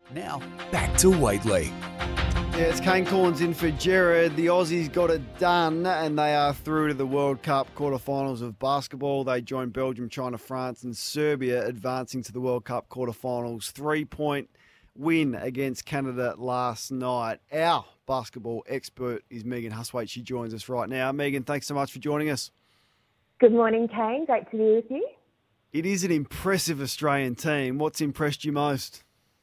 Now, back to Waitley. Yeah, it's Kane Corns in for Jared. The Aussies got it done and they are through to the World Cup quarterfinals of basketball. They joined Belgium, China, France and Serbia advancing to the World Cup quarterfinals. 3-point win against Canada last night. Our basketball expert is Megan Hustwaite. She joins us right now. Megan, thanks so much for joining us. Good morning, Kane. Great to be with you. It is an impressive Australian team. What's impressed you most?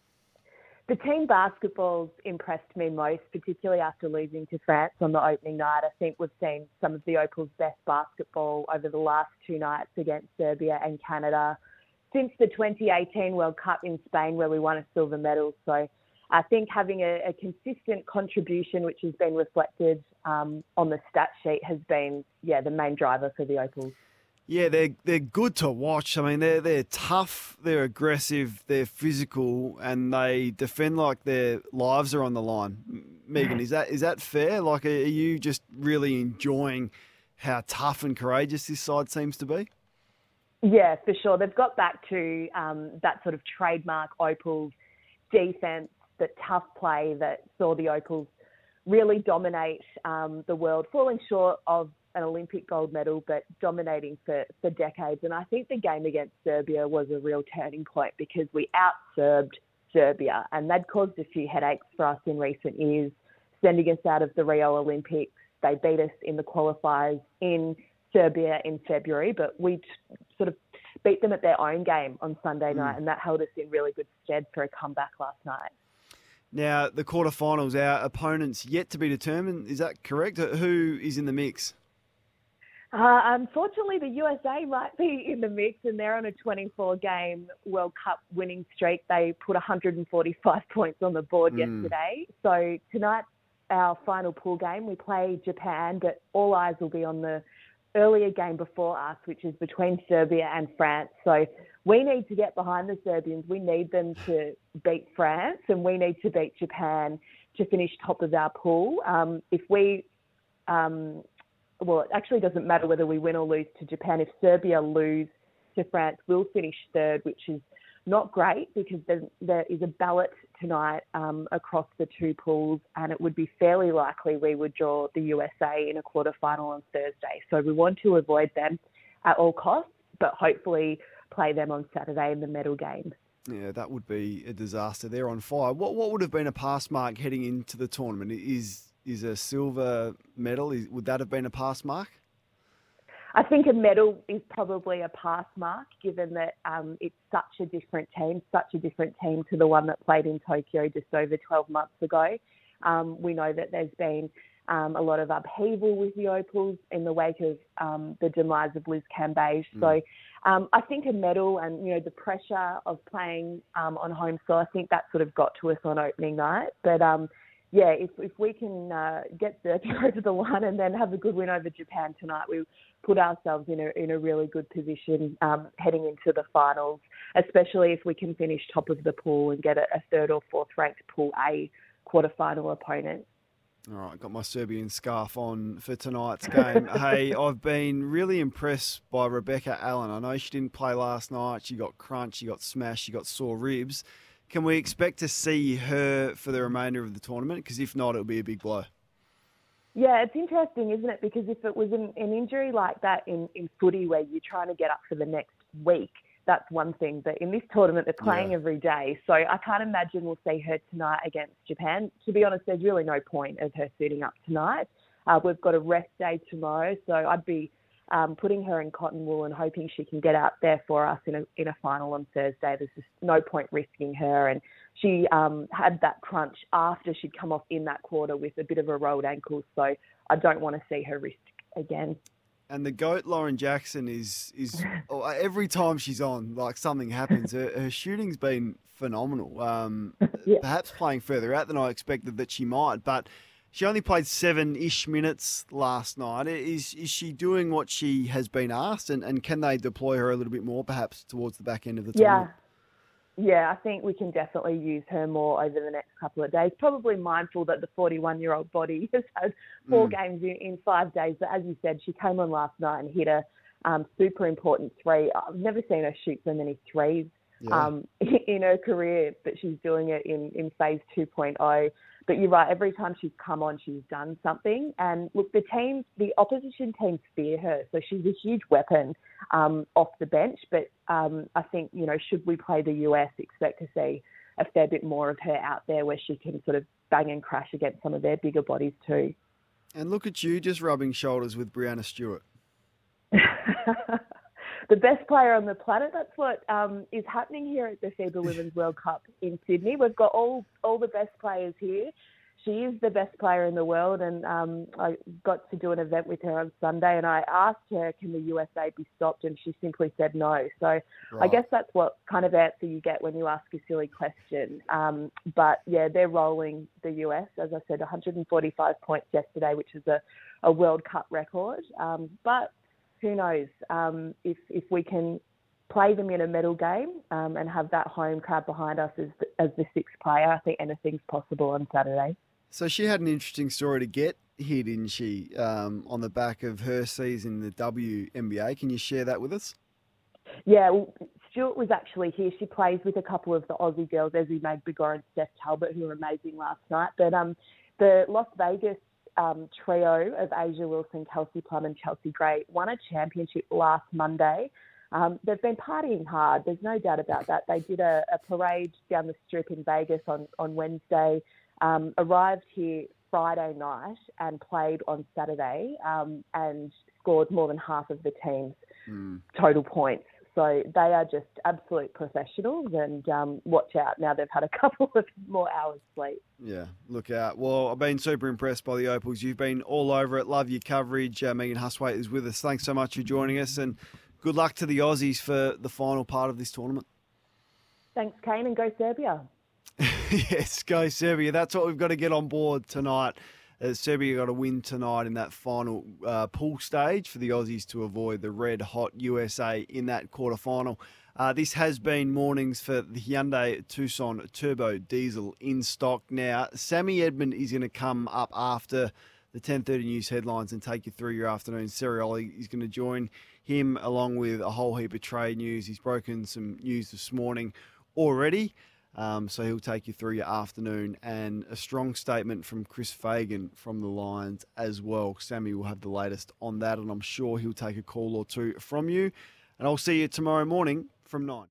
The team basketball's impressed me most, particularly after losing to France on the opening night. I think we've seen some of the Opal's best basketball over the last two nights against Serbia and Canada since the 2018 World Cup in Spain, where we won a silver medal. So I think having a consistent contribution, which has been reflected on the stat sheet, has been, the main driver for the Opals. Yeah, they're good to watch. I mean, they're tough, they're aggressive, they're physical, and they defend like their lives are on the line. Megan, is that fair? Like, are you just really enjoying how tough and courageous this side seems to be? Yeah, for sure. They've got back to that sort of trademark Opals defence, the tough play that saw the Opals really dominate the world, falling short of an Olympic gold medal, but dominating for decades. And I think the game against Serbia was a real turning point because we out-Serbed Serbia, and they'd caused a few headaches for us in recent years, sending us out of the Rio Olympics. They beat us in the qualifiers in Serbia in February, but we sort of beat them at their own game on Sunday night, and that held us in really good stead for a comeback last night. Now, the quarterfinals, our opponents yet to be determined. Is that correct? Who is in the mix? Unfortunately, the USA might be in the mix, and they're on a 24-game World Cup winning streak. They put 145 points on the board yesterday. So tonight, our final pool game, we play Japan, but all eyes will be on the earlier game before us, which is between Serbia and France. So we need to get behind the Serbians. We need them to beat France, and we need to beat Japan to finish top of our pool. If we... Well, it actually doesn't matter whether we win or lose to Japan. If Serbia lose to France, we'll finish third, which is not great because there is a ballot tonight across the two pools, and it would be fairly likely we would draw the USA in a quarterfinal on Thursday. So we want to avoid them at all costs, but hopefully play them on Saturday in the medal games. Yeah, that would be a disaster. They're on fire. What would have been a pass mark heading into the tournament? Is a silver medal, would that have been a pass mark? I think a medal is probably a pass mark, given that it's such a different team to the one that played in Tokyo just over 12 months ago. We know that there's been a lot of upheaval with the Opals in the wake of the demise of Liz Cambage. So I think a medal and, the pressure of playing on home soil, I think that sort of got to us on opening night. But if we can get Serbia over the line and then have a good win over Japan tonight, we put ourselves in a really good position heading into the finals, especially if we can finish top of the pool and get a third or fourth ranked Pool A quarterfinal opponent. All right, got my Serbian scarf on for tonight's game. Hey, I've been really impressed by Rebecca Allen. I know she didn't play last night. She got crunched, she got smashed, she got sore ribs. Can we expect to see her for the remainder of the tournament? Because if not, it'll be a big blow. Yeah, it's interesting, isn't it? Because if it was an injury like that in footy where you're trying to get up for the next week, that's one thing. But in this tournament, they're playing every day. So I can't imagine we'll see her tonight against Japan. To be honest, there's really no point of her suiting up tonight. We've got a rest day tomorrow, so I'd be putting her in cotton wool and hoping she can get out there for us in a final on Thursday. There's just no point risking her. And she had that crunch after she'd come off in that quarter with a bit of a rolled ankle. So I don't want to see her risk again. And the GOAT, Lauren Jackson, is every time she's on, like something happens. Her shooting's been phenomenal. Perhaps playing further out than I expected that she might, but she only played 7-ish minutes last night. Is she doing what she has been asked, and can they deploy her a little bit more perhaps towards the back end of the tournament? Yeah, I think we can definitely use her more over the next couple of days. Probably mindful that the 41-year-old body has had 4 games in 5 days. But as you said, she came on last night and hit a super important 3. I've never seen her shoot so many threes in her career, but she's doing it in phase 2.0. But you're right, every time she's come on, she's done something. And look, the opposition teams fear her. So she's a huge weapon off the bench. But I think, should we play the US, expect to see a fair bit more of her out there where she can sort of bang and crash against some of their bigger bodies too. And look at you just rubbing shoulders with Brianna Stewart. The best player on the planet. That's what is happening here at the FIBA Women's World Cup in Sydney. We've got all the best players here. She is the best player in the world, and I got to do an event with her on Sunday, and I asked her, can the USA be stopped? And she simply said no. So right. I guess that's what kind of answer you get when you ask a silly question. But, yeah, they're rolling the US. As I said, 145 points yesterday, which is a World Cup record. But who knows if we can play them in a medal game and have that home crowd behind us as the sixth player. I think anything's possible on Saturday. So she had an interesting story to get here, didn't she, on the back of her season in the WNBA. Can you share that with us? Yeah, well, Stuart was actually here. She plays with a couple of the Aussie girls, Ezzy Magbegor and Steph Talbot, who were amazing last night. But the Las Vegas trio of Asia Wilson, Kelsey Plum and Chelsea Gray won a championship last Monday. They've been partying hard. There's no doubt about that. They did a parade down the strip in Vegas on Wednesday, arrived here Friday night and played on Saturday and scored more than half of the team's total points. So they are just absolute professionals, and watch out. Now they've had a couple of more hours sleep. Yeah, look out. Well, I've been super impressed by the Opals. You've been all over it. Love your coverage. Megan Hustwaite is with us. Thanks so much for joining us, and good luck to the Aussies for the final part of this tournament. Thanks, Kane, and go Serbia. Yes, go Serbia. That's what we've got to get on board tonight. Serbia got to win tonight in that final pool stage for the Aussies to avoid the red-hot USA in that quarterfinal. This has been mornings for the Hyundai Tucson Turbo Diesel in stock now. Sammy Edmund is going to come up after the 10:30 news headlines and take you through your afternoon. Serioli is going to join him along with a whole heap of trade news. He's broken some news this morning already. So he'll take you through your afternoon, and a strong statement from Chris Fagan from the Lions as well. Sammy will have the latest on that, and I'm sure he'll take a call or two from you. And I'll see you tomorrow morning from 9.